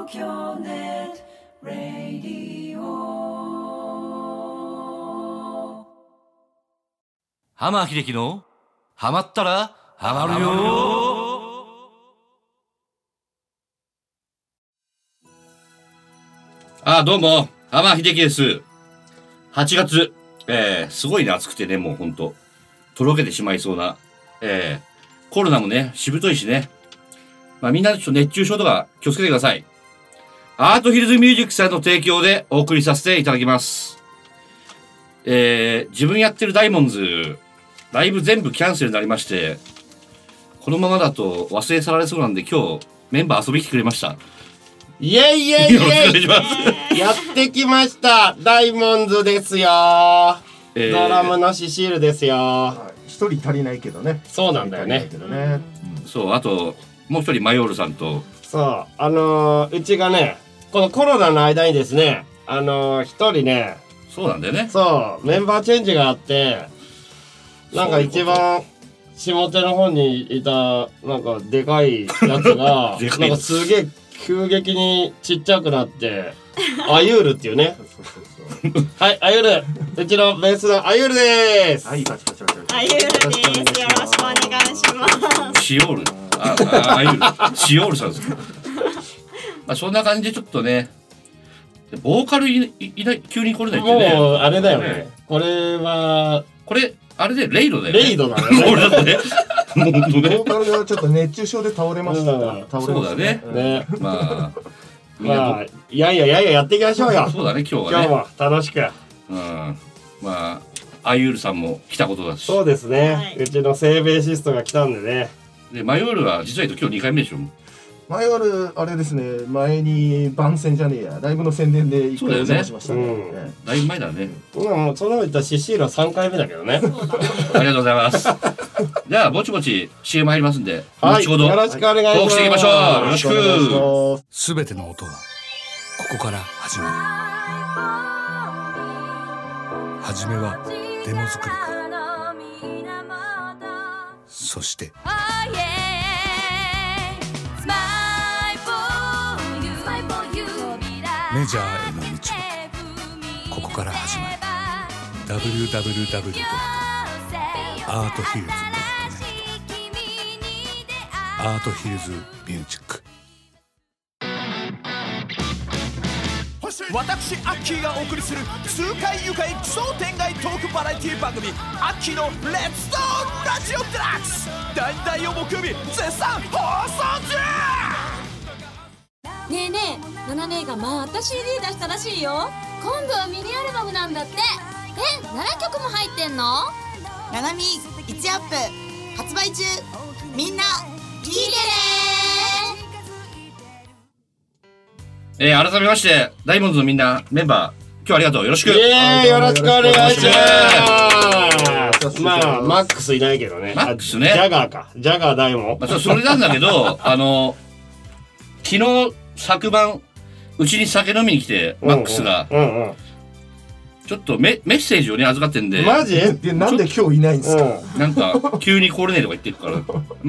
京ネットラディオ。 浜秀樹のハマったらハマるよ。どうも浜秀樹です。8月、すごいね、暑くてね、もうほんととろけてしまいそうな、コロナもねしぶといしね、みんなちょっと熱中症とか気をつけてください。アートヒルズミュージックさんの提供でお送りさせていただきます。自分やってるダイモンズライブ全部キャンセルになりまして、このままだと忘れ去られそうなんで、今日メンバー遊びに来てくれました。 イエイイエイイよろしくお願いします。 エイやってきましたダイモンズですよ、ドラムのシシールですよ。 一人足りないけどね。 そうなんだよね。 そう、あともう一人マヨールさんと、 そううちがねこのコロナの間にですね一人ね、 そうなんだよね、 そうメンバーチェンジがあって、なんか一番下手の方にいたなんかでかいやつがなんかすげえ急激にちっちゃくなってアユールっていうねはい、アユール、うちのベースのアユールでーす。 はい、パチパチパチパチ。 アユールです。よろしくお願いします。 シオールアユールシオールさんです。そんな感じでちょっとね、ボーカルいない急に来れないってね。 もうあれだよね。これはこれあれでレイドだよね。 レイドだよね。 俺だとね。 ボーカルがちょっと熱中症で倒れました。 そうだね。 ね。 みんないややっていきましょうよ。 そうだね、今日はね。 今日も楽しく。 アユールさんも来たことだし。 そうですね。うちの正ベーシストが来たんでね。 でマヨールは実は言うと今日2回目でしょ。 マヨールあれですね、前に番宣じゃねえや、ライブの宣伝で1回お邪魔しましたね。 だいぶ前だね。 もうその言ったらシシールは3回目だけどね。 ありがとうございます。じゃあぼちぼち CM 入りますんで、 はい、 後ほどよろしくお願いします。 トークしていきましょう。よろしく。 すべての音はここから始まる。はじめはデモ作りから、そしてメジャーへの道はここから始まる。 www.arthills.net アートヒルズミュージック。 私アッキーがお送りする痛快愉快奇想天外トークバラエティ番組アッキーのレッツトーラジオデラックス、第2第4木曜日絶賛放送中。 ねえねえ、ナナ姉がまた CD 出したらしいよ。今度はミニアルバムなんだって。7曲も入ってんの？ ナナミ1アップ発売中。みんな聞いてね。改めましてダイモンズのみんなメンバー、今日はありがとう。よろしく。 よろしくお願いします。まあマックスいないけどね。 マックスね。 ジャガーダイモン。 それなんだけど昨日昨晩うちに酒飲みに来て、マックスがちょっとメッセージをね預かってんで。 マジでなんで今日いないんですか。 なんか急に来れねえとか言ってるから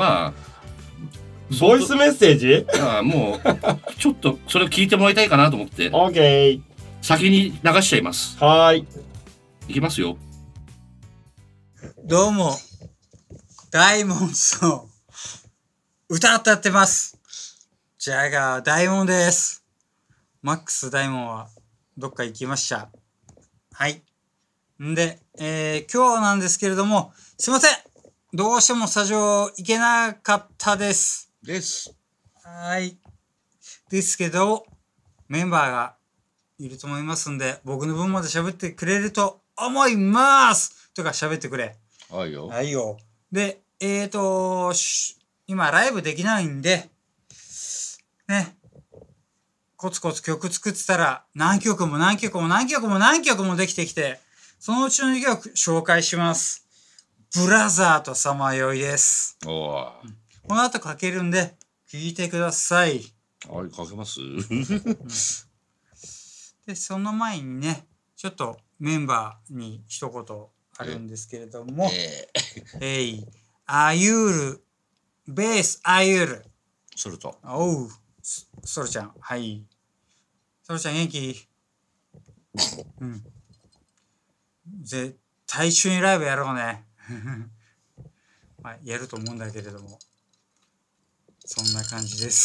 ボイスメッセージ。 もうちょっとそれを聞いてもらいたいかなと思ってオッケー、 先に流しちゃいます。 はいきますよ。 どうもダイモンズの歌歌ってます。ジャガーダイモンです。マックスダイモンはどっか行きました。はい。んで、今日なんですけれども、すいません。どうしてもスタジオ行けなかったです。はい。ですけど、メンバーがいると思いますんで、僕の分まで喋ってくれると思いますとか喋ってくれ。 はいよ。 はいよ。で、今ライブできないんで、ね、コツコツ曲作ってたら何曲もできてきて、そのうちの2曲紹介します。ブラザーとさまよいです。この後かけるんで聴いてください。 かけますで、その前にね、ちょっとメンバーに一言あるんですけれども、アユール、ベースアユール、 ソルト、 おう、 ソルちゃん、はい。ソルちゃん元気？うん。絶対一緒にライブやろうね。まあ、やると思うんだけれども。そんな感じです。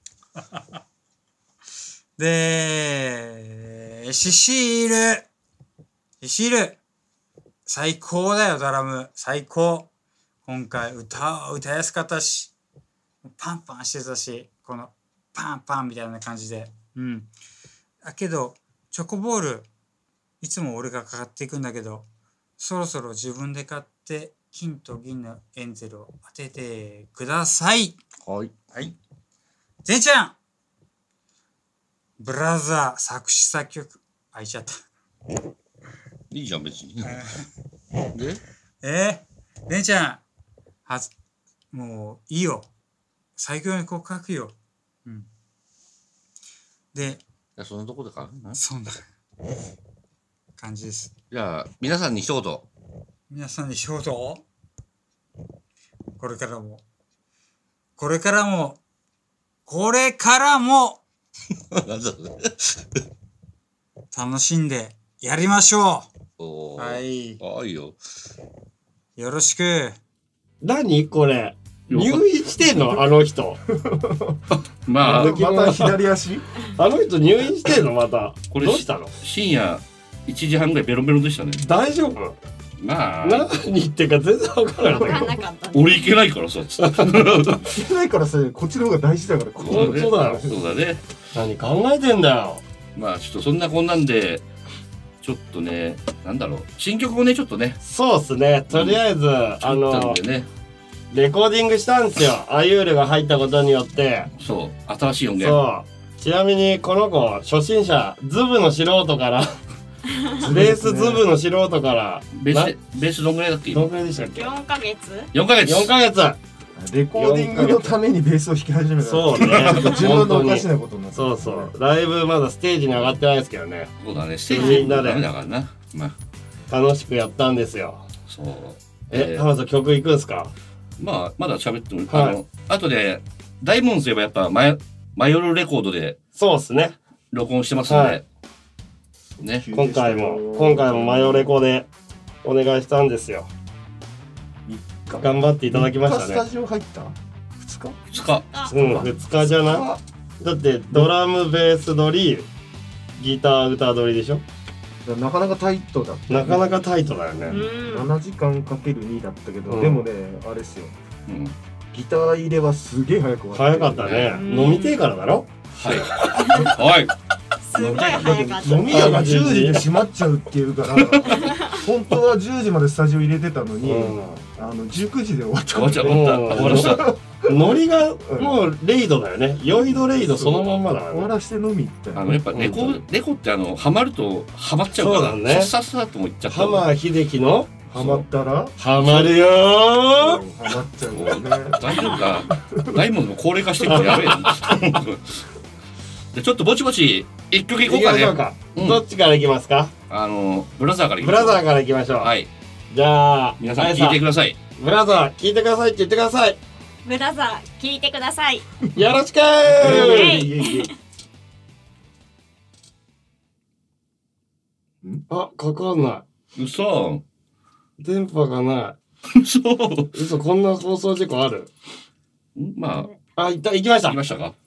で、シシール。最高だよ、ドラム。最高。今回歌いやすかったし、パンパンしてたし、このパンパンみたいな感じで。うん。だけど、チョコボール、いつも俺がかかっていくんだけど、そろそろ自分で買って金と銀のエンゼルを当ててください。 はい。 はい。ぜんちゃん、ブラザー作詞作曲、開いちゃった。 いいじゃん、別に。 でぜんちゃん、もういいよ。最強に告白よ。うん。で、 そんなとこでかな。 そんな感じです。 じゃあ、皆さんに一言。 皆さんに一言。これからもなんだそれ楽しんでやりましょう。 はい。 あ、いいよ。 よろしく。 何これ。入院してんのあの人。 まあ、 また左足あの人入院してんのまた。 これどうしたの？ 深夜1時半ぐらいベロベロでしたね。 大丈夫？ まあ、 何言ってるか全然分からない。 俺行けないからさ。 行けないからさ、こっちの方が大事だから。 本当だよ。 そうだね。 何考えてんだよ。 まあちょっとそんなこんなんでちょっとね、なんだろう、新曲をねちょっとね。 そうっすね。とりあえず、レコーディングしたんですよ。アユールが入ったことによって。 そう、新しい音源。 そう。ちなみにこの子初心者、ズブの素人からベースズブの素人からベースどんぐらいだっけ？ どんぐらいでしたっけ ？4ヶ月 ？4ヶ月。 4ヶ月。 レコーディングのためにベースを弾き始めた。 そうね。 自分のおかしなことになって。 そうそう。ライブまだステージに上がってないですけどね。 そうだね。ステージみんなでダメだからな。まあ楽しくやったんですよ。 そう。 浜田さん曲いくんすか？ まあまだ喋っても、 はい、 後で大門といえばやっぱマヨルレコードでそうですね。 録音してますので、はい、 ね。今回もマヨレコでお願いしたんですよ。頑張っていただきましたね。 スタジオ入った？2日？ 2 日。うん、2日じゃない？だってドラムベース取り、ギター歌取りでしょ？ なかなかタイトだった、 なかなかタイトだよね。 7時間かける2だったけど、でもね、あれですよ。ギター入れはすげえ早く終わった。 早かったね。飲みてえからだろ？ はい。はい。 すごい早かった。 飲み屋が10時で閉まっちゃうっていうから本当は10時までスタジオ入れてたのに、19時で終わっちゃった。 終わらした。 ノリがもうレイドだよね。酔いどレイドそのまんまだからね。 終わらして飲みってやっぱレコってハマるとハマっちゃうから、 そうだね。 さっさともいっちゃった。 浜秀樹のハマったらハマるよー。 ハマっちゃうよね。 大丈夫か。大門も高齢化してるからやべえ。でちょっとぼちぼち一曲いこうかね。 どっちからいきますか？ ブラザーからいきましょう。 ブラザーからいきましょう。 はい。 じゃあ皆さん聞いてください。 ブラザー聞いてくださいって言ってください。 ブラザー聞いてください。 よろしくー。あ、かかんない。 嘘。 電波がない。嘘、こんな放送事故ある？ まあ。 行きました。 行きましたか。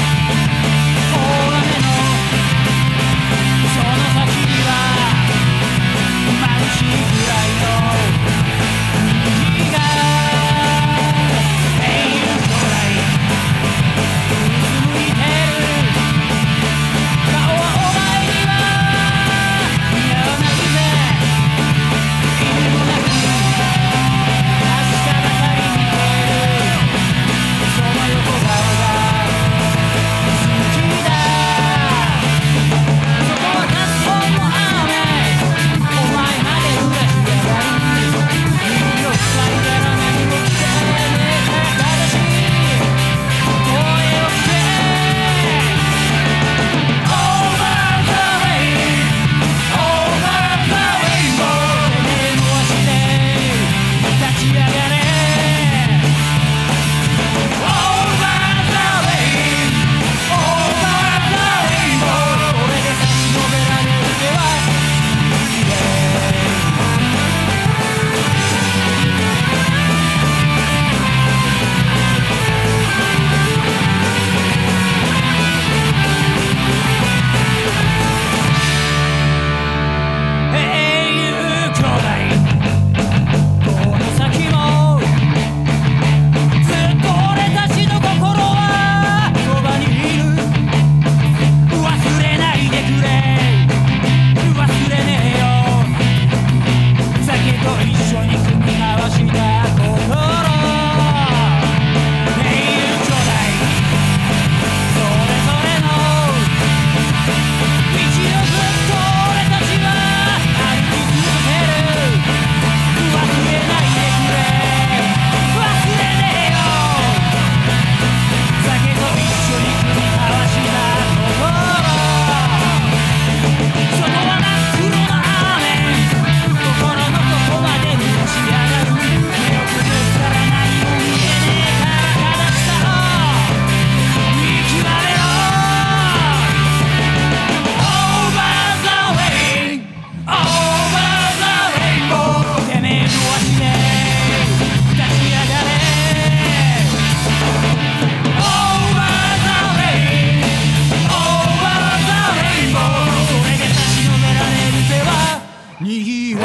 その先には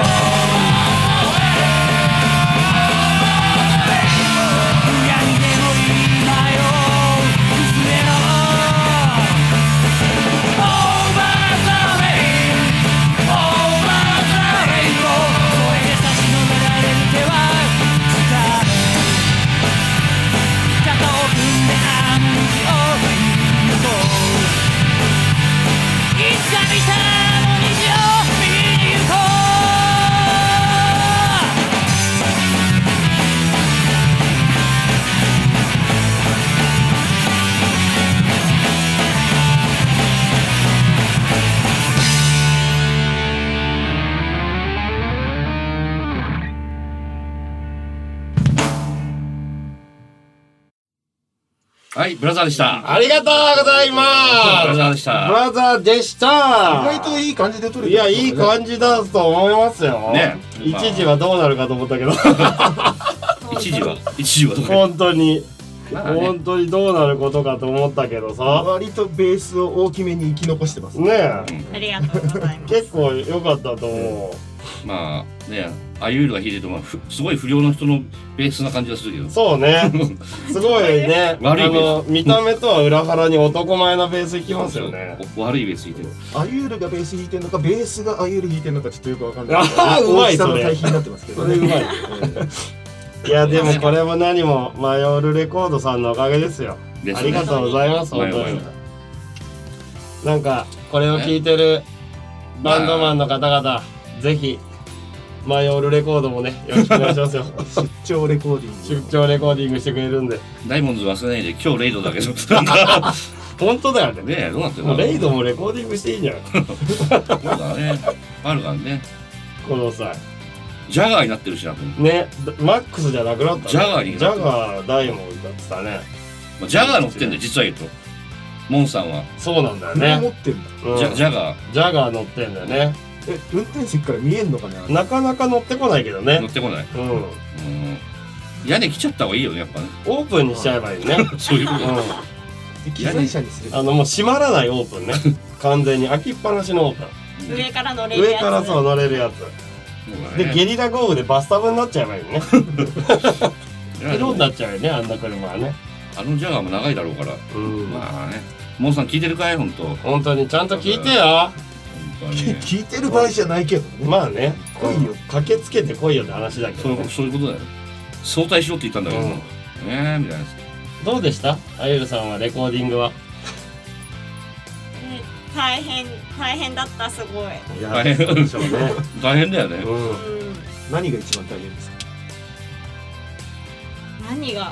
はい、ブラザーでした。 ありがとうございます。 ブラザーでした。 ブラザーでした。 意外といい感じで撮れてる、 いや、いい感じだと思いますよ。 ね。 一時はどうなるかと思ったけど。 一時はどうか。 本当に。本当にどうなることかと思ったけどさ。 割とベースを大きめに生き残してますね。 ありがとうございます。 結構良かったと思う。 まあね、アユールが弾いてると、すごい不良の人のベースな感じがするけど。 そうね。すごいね。 悪いベース。 見た目とは裏腹に男前なベースいきますよね。 悪いベース弾いてる。 アユールがベース弾いてるのか、ベースがアユール弾いてるのかちょっとよくわかんない。 ああ、うまいそれ。 大きさの対比になってますけど。 それうまい。いやでもこれも何もマヨールレコードさんのおかげですよ。ありがとうございます。本当に。なんかこれを聞いてるバンドマンの方々、ぜひマヨールレコードもね、よろしくお願いしますよ。 出張レコーディング。 出張レコーディングしてくれるんで。 ダイモンズ忘れないで、今日レイドだけど。 本当だよね。 ねえ、どうなってるの？ レイドもレコーディングしていいんじゃない？ そうだね。あるからね。 この際。 ジャガーになってるしな。 ね、マックスじゃなくなった。 ジャガーに。 ジャガーダイモンドだってたね。 ジャガー乗ってんだよ、実は言うと。モンさんは。 そうなんだよね。 持ってんだ。ジャガー。 ジャガー乗ってんだよね。 運転席から見えんのかね。 なかなか乗ってこないけどね。 乗ってこない。屋根来ちゃった方がいいよね、やっぱね。 オープンにしちゃえばいいね。 そういうこと。 機材車にする。 もう閉まらないオープンね。完全に開きっぱなしのオープン。 上から乗れるやつ。 上からそう乗れるやつ。でゲリラ豪雨でバスタブになっちゃえばいいね。色になっちゃうよね、あんな車はね。 あのジャガーも長いだろうから。まあね。モンさん聞いてるかい、本当。 本当にちゃんと聞いてよ。 聞いてる場合じゃないけどね。 まあね、 来いよ。 駆けつけて来いよって話だけど。 そういうことだよ。早退しろって言ったんだけど。ねえみたいな。 どうでした？あゆるさんはレコーディングは。 大変だった、すごい。 大変でしょうね。大変だよね。 何が一番大変ですか？ 何が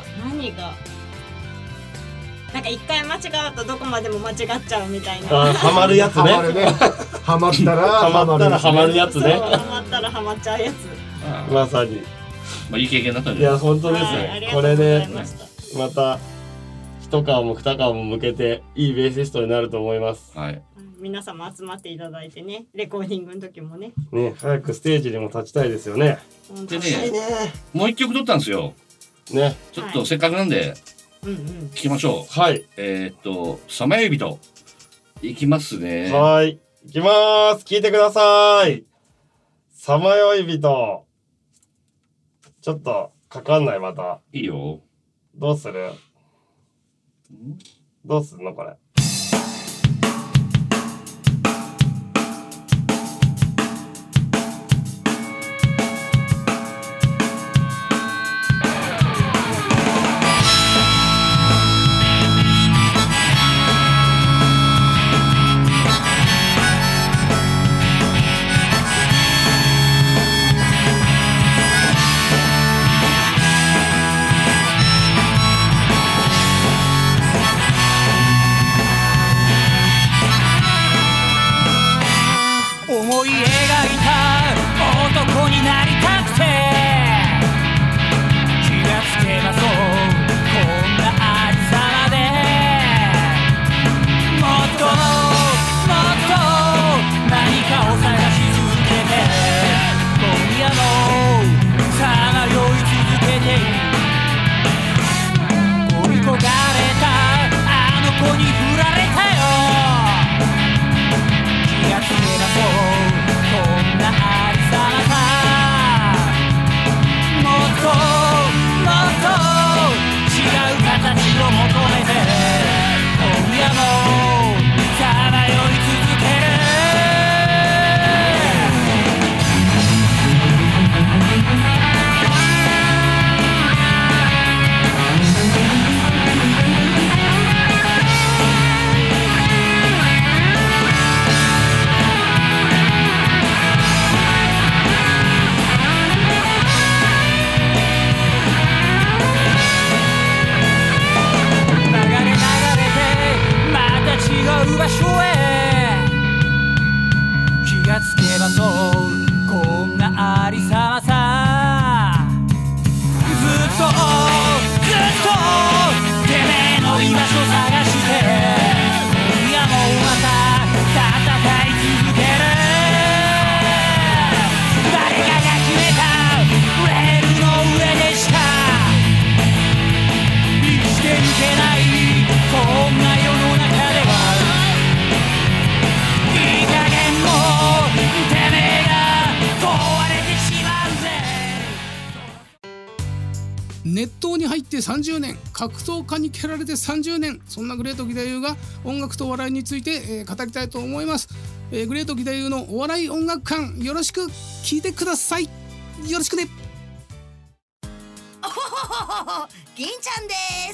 なんか一回間違うとどこまでも間違っちゃうみたいな。 ハマるやつね。 ハマったらハマるやつね。 ハマったらハマっちゃうやつ。 まさに。 まあいい経験だったんで。いや本当ですね。これでまた一皮も二皮も向けていいベーシストになると思います。 はい。 皆様集まっていただいてね、レコーディングの時もね。 ね、早くステージにも立ちたいですよね。 でね、もう一曲撮ったんですよ。 ね。 ちょっとせっかくなんで聞きましょう。はい。 さまよい人いきますね。 はい。いきまーす。聞いてください。さまよい人。ちょっとかかんないまた。 いいよ。 どうする？どうすんのこれ。 「 熱湯に入って30年、格闘家に蹴られて30年、そんなグレート義太夫が音楽とお笑いについて、語りたいと思います。グレート義太夫のお笑い音楽館、よろしく聞いてください。よろしくね。 おほほほほ、銀ちゃんです。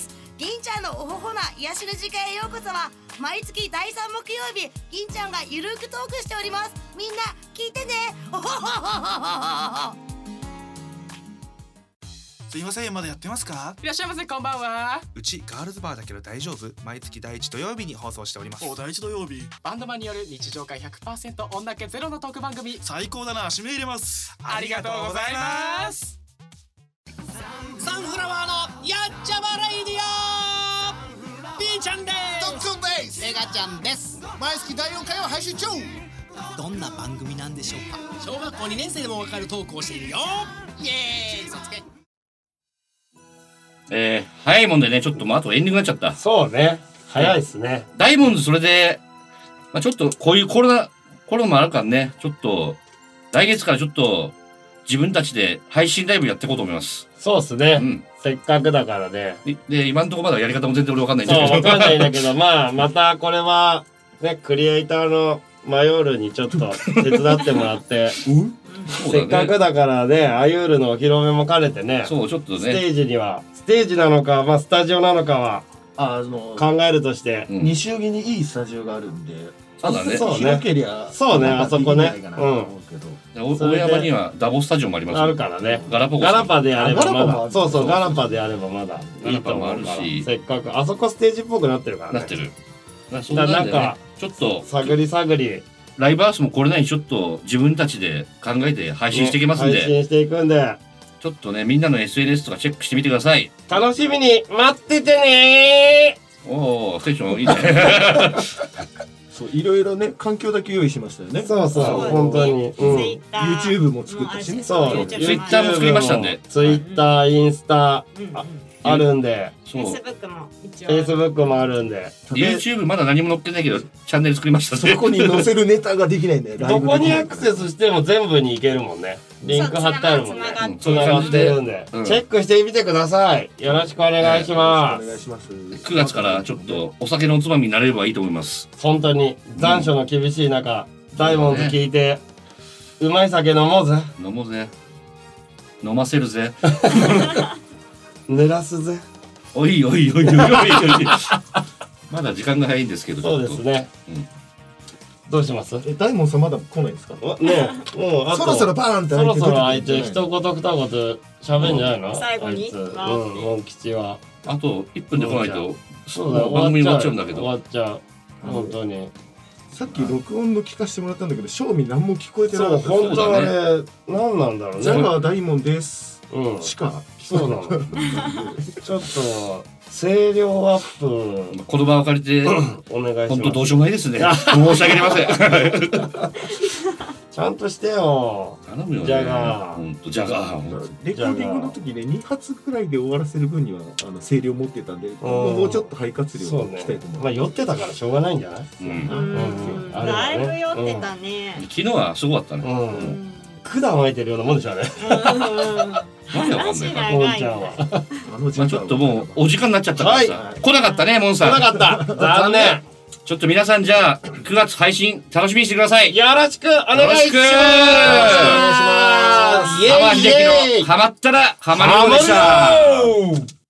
銀ちゃんのおほほな癒しの時間へようこそは、毎月第3木曜日、銀ちゃんがゆるくトークしております。みんな聞いてね。おほほほほほ。 すいません、まだやってますか？ いらっしゃいませ、こんばんは。 うちガールズバーだけど大丈夫？毎月第1土曜日に放送しております。 第1土曜日、バンドマンによる日常会 100% 女気ゼロのトーク番組。 最高だな、締め入れます。 ありがとうございます。サンフラワーのやっちゃまレイディオ、ピーちゃんです。 ドックンです。メガちゃんです。毎月第4回を配信中。どんな番組なんでしょうか？ 小学校2年生でもわかるトークをしているよ。イエーイ、そつけ。 早いもんでね、ちょっともうあとエンディングになっちゃった。 そうね、早いっすね。 大門それで、ちょっとこういうコロナもあるからね、ちょっと来月からちょっと自分たちで配信ライブやっていこうと思います。 そうっすね、せっかくだからね。 で今のところまだやり方も全然俺分かんないんだけど。 そう、分かんないんだけどまたこれはね、クリエイターのマヨールにちょっと手伝ってもらってせっかくだからね、アユールのお披露目も兼ねてね、 そうちょっとね、 ステージなのか、スタジオなのかは考えるとして、 西荻にいいスタジオがあるんで、 そうだね、 広けりゃそうね、あそこね、 大山にはダボスタジオもありますあるからね。 ガラパでやればまだ、そうガラパでやればまだいいと思うから、せっかくあそこステージっぽくなってるからね。なってる。なんかちょっと探りライブハウスもこれなりにちょっと自分たちで考えて配信していきますんで、 配信していくんで、 ちょっとね、みんなの SNS とかチェックしてみてください。 楽しみに待っててねー。おー、テンションいいね。 そう、いろいろね、環境だけ用意しましたよね。 そう本当に。 YouTube も作ったしね。 そう、 Twitter も作りましたんで。 Twitter、インスタあるんで、 Facebook も一応。 Facebook もあるんで。 YouTube まだ何も載っけないけど、チャンネル作りましたね。 そこに載せるネタができないんだよ。 どこにアクセスしても全部に行けるもんね。リンク貼ってあるもんね。つながってるんで、チェックしてみてください。よろしくお願いします。 お願いします。 9月からちょっとお酒のおつまみになれればいいと思います。 本当に残暑の厳しい中、ダイモンズ聞いてうまい酒飲もうぜ。 飲もうぜ。飲ませるぜ。 濡らすぜ。 おい。まだ時間が早いんですけど。 そうですね。どうします？ 大門さんまだ来ないですか？ ね、もうあとそろそろバーンってそろそろあいつ一言二言喋んじゃないの？ 最後に。 モン吉は。 あと1分で来ないとそうだよ、 番組終わっちゃうんだけど。 終わっちゃう。本当に。 さっき録音の聞かせてもらったんだけど、正味何も聞こえてなかった。 そう本当はね、何なんだろうね。 ジャガー大門です。しかそうなの。ちょっと声量アップ、 この場を借りてお願いします。 本当どうしようもないですね。申し訳ありません。 ちゃんとしてよ。 頼むよね。 ジャガー。 本当ジャガー。 レコーディングの時ね、2発くらいで終わらせる分には声量持ってたんで、もうちょっと肺活量を鍛えてもらう。 まあ酔ってたからしょうがないんじゃない？ だいぶ酔ってたね。 昨日はすごかったね。 管巻いてるようなもんでしょうね。 何でわかんないか。 モンちゃんは。 ちょっともうお時間になっちゃったからさ。来なかったね、モンさん。 来なかった。残念。 ちょっと皆さんじゃあ9月配信楽しみにしてください。 よろしくお願いします。よろしくお願いします。 浜秀樹のハマったらハマるようでした。